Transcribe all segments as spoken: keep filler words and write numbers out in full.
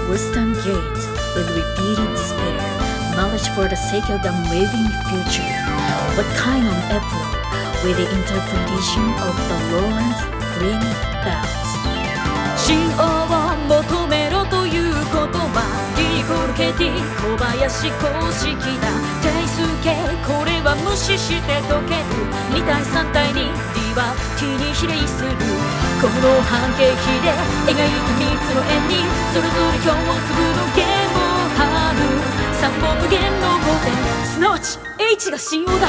Western Gate with repeated despair, knowledge for the sake of the moving future. What kind of epilogue with the interpretation of the Lawrence Green Belt? 真を求めろということはディコルケティ小林公式だ定数形これは無視して解けるに対さん対に D は T に比例するこの半径比で描いたみっつの円にそれぞれ共通の弦を張るさんぼんの弦のごてんすなわち H が信号だ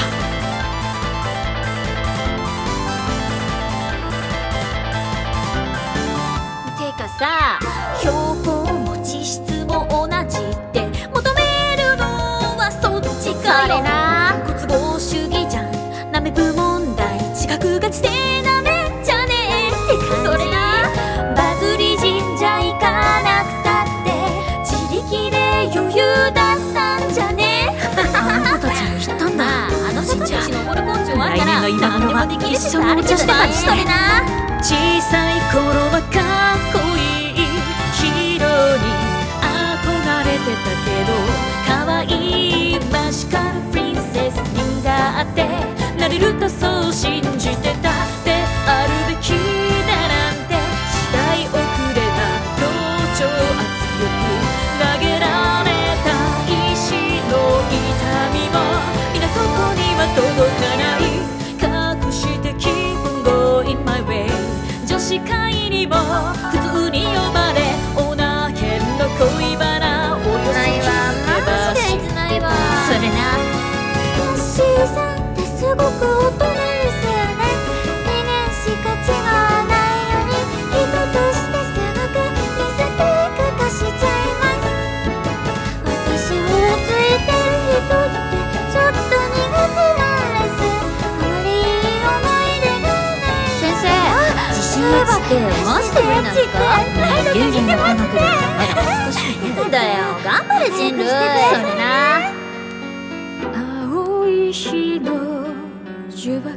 さあ標高も地質も同じって求めるのはそっちかよそれなご都合主義じゃんなめぶ問題地学が地でなめんじゃねえってかそれなバズり神社行かなくたって自力で余裕だったんじゃねえあの子たちに言ったんだああの子たち登る根性あったら来年の今頃は何でもできる一緒にお茶してたりしてそれな小さい頃はかっこいいヒーローに憧れてたけど可愛いマジカルプリンセスにだってなれるとそう信じてたであるべきだなんて時代遅れな同調圧力投げられた石の痛みも皆そこには届かない隠して気分 Going my way 女子会にも普通に呼ばれオナヘンの恋バナおよそ気づけば知ってたそれなヨッシーさんってすごく大人ですよね人間しか違わないのに人としてすごくミステイク化しちゃいます私をついてる人ってちょっと苦手なんですあまりいい思い出がない先生自信がつってマジで無理なんですか人間の科学でまだ少しなんだよ頑張れ人類それな青い日の呪縛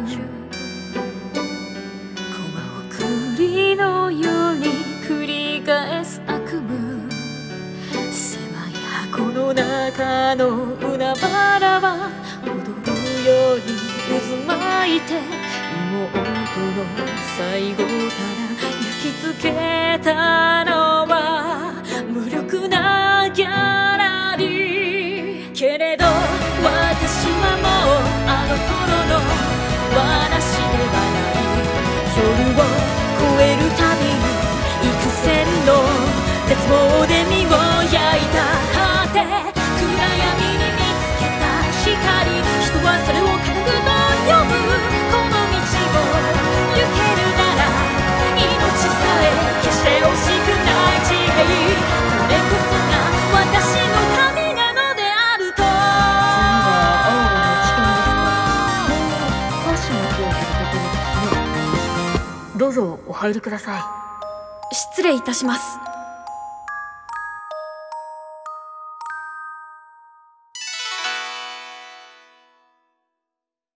コマ送りのように繰り返す悪夢狭い箱の中の海原は踊るように渦巻いて妹の最後ただ焼き付けたのは無力なギャラリーけれど私はもうあの頃の話ではない夜を越えるたびに幾千の絶望で身を焼いた果て暗闇に見つけた光人はそれを科学と呼ぶこの道を行けるなら命さえ決して惜しくない地平これこそが私の神なのであるともう少しの気をするところですよどうぞお入りください失礼いたします